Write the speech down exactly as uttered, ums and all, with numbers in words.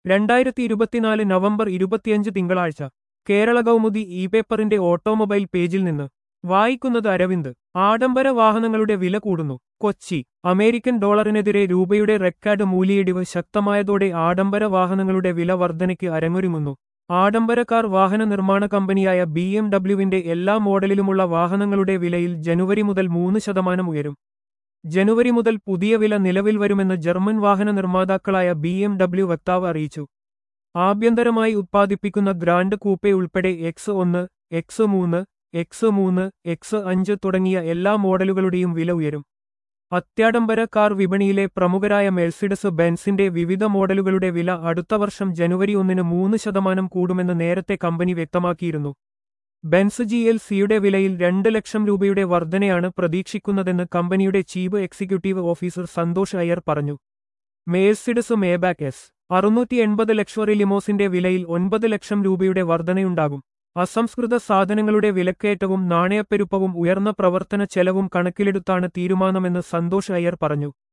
രണ്ടായിരത്തി ഇരുപത്തിനാല് നവംബർ ഇരുപത്തിയഞ്ച് തിങ്കളാഴ്ച കേരള കൗമുദി ഇ പേപ്പറിന്റെ ഓട്ടോമൊബൈൽ പേജിൽ നിന്ന് വായിക്കുന്നത് അരവിന്ദ്. ആഡംബര വാഹനങ്ങളുടെ വില കൂടുന്നു. കൊച്ചി. അമേരിക്കൻ ഡോളറിനെതിരെ രൂപയുടെ റെക്കോർഡ് മൂല്യയിടിവ് ശക്തമായതോടെ ആഡംബര വാഹനങ്ങളുടെ വില വർധനയ്ക്ക് അരങ്ങൊരുങ്ങുന്നു. ആഡംബര കാർ വാഹന നിർമ്മാണ കമ്പനിയായ ബി എം ഡബ്ല്യുവിന്റെ എല്ലാ മോഡലിലുമുള്ള വാഹനങ്ങളുടെ വിലയിൽ ജനുവരി മുതൽ മൂന്ന് ശതമാനം ഉയരും. ജനുവരി മുതൽ പുതിയ വില നിലവിൽ വരുമെന്ന് ജർമ്മൻ വാഹന നിർമ്മാതാക്കളായ ബി എം ഡബ്ല്യു വക്താവ് അറിയിച്ചു. ആഭ്യന്തരമായി ഉത്പാദിപ്പിക്കുന്ന ഗ്രാൻഡ് കൂപ്പെ ഉൾപ്പെടെ എക്സ് ഒന്ന്, എക്സ് മൂന്ന്, എക്സ് മൂന്ന്, എക്സ് അഞ്ച് തുടങ്ങിയ എല്ലാ മോഡലുകളുടെയും വില ഉയരും. അത്യാഡംബര കാർ വിപണിയിലെ പ്രമുഖരായ മെഴ്സിഡസ് ബെൻസിന്റെ വിവിധ മോഡലുകളുടെ വില അടുത്ത വർഷം ജനുവരി ഒന്നിന് മൂന്ന് ശതമാനം കൂടുമെന്ന് നേരത്തെ കമ്പനി വ്യക്തമാക്കിയിരുന്നു. ബെൻസ് ജി എൽ സിയുടെ വിലയിൽ രണ്ട് ലക്ഷം രൂപയുടെ വർധനയാണ് പ്രതീക്ഷിക്കുന്നതെന്ന് കമ്പനിയുടെ chief executive officer Santosh Iyer പറഞ്ഞു. മേഴ്സിഡസ് മേബാക്ക് എസ് അറുന്നൂറ്റി എൺപത് ലക്ഷറി ലിമോസിന്റെ വിലയിൽ ഒൻപത് ലക്ഷം രൂപയുടെ വർധനയുണ്ടാകും. അസംസ്കൃത സാധനങ്ങളുടെ വിലക്കയറ്റവും നാണയപ്പെരുപ്പവും ഉയർന്ന പ്രവർത്തന ചെലവും കണക്കിലെടുത്താണ് തീരുമാനമെന്ന് സന്തോഷ് അയ്യർ പറഞ്ഞു.